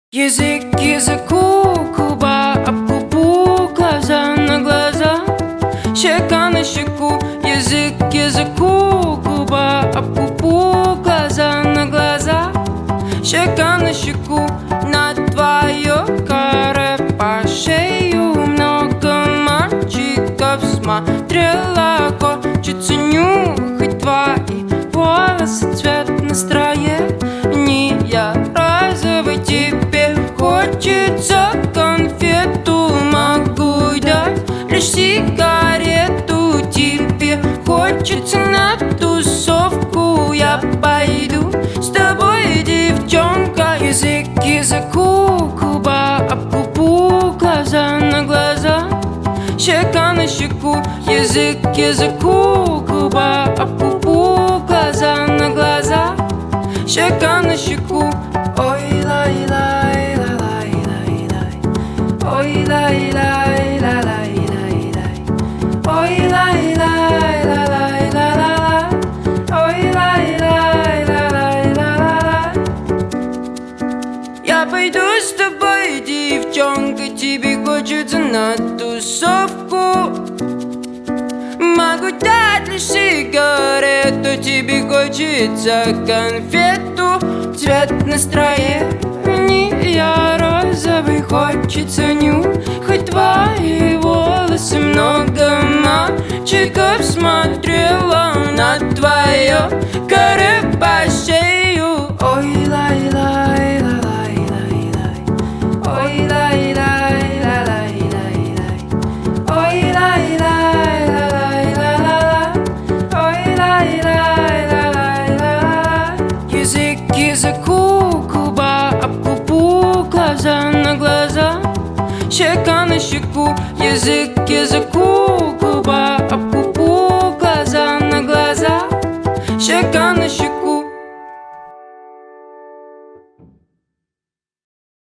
Язык к языку, губа об губу, глаза на глаза, щека на щеку. Язык к языку, губа об губу, глаза на глаза, щека на щеку. На твое каре по шею много мальчиков смотрела. Хочется нюхать твои волосы, цвет настроения розовый. Тебе хочется конфету, могу дать лишь сигарету. Тебе хочется на тусовку, я пойду с тобой, девчонка. Язык к языку, губа об губу, глаза на глаза, щека на щеку. Язык к языку, губа об губу, глаза на глаза, щека на щеку. Ой, лай, лай, ла, лай, лай, лай. Ой, лай, лай, ла, лай, лай, лай. Ой, лай, лай, ла, лай, ла, ла, ла. Ой, лай, лай, ла, лай, ла, ла, ла. Я пойду с тобой, девчонка, тебе хочется на тусовку. Могу дать лишь сигарету, тебе хочется конфету. Цвет настроения розовый, хочется нюхать твои волосы. Много мальчиков смотрела на твое каре по шею. Ой, лай, лай, ла, лай, лай, лай. Ой, лай, лай, ла, лай, лай, лай. Ой, лай, лай, ла, лай, ла, ла, ла. Ой, лай, лай, ла, лай, ла, ла. Язык к языку, губа об губу, глаза на глаза, щека на щеку. Язык к языку,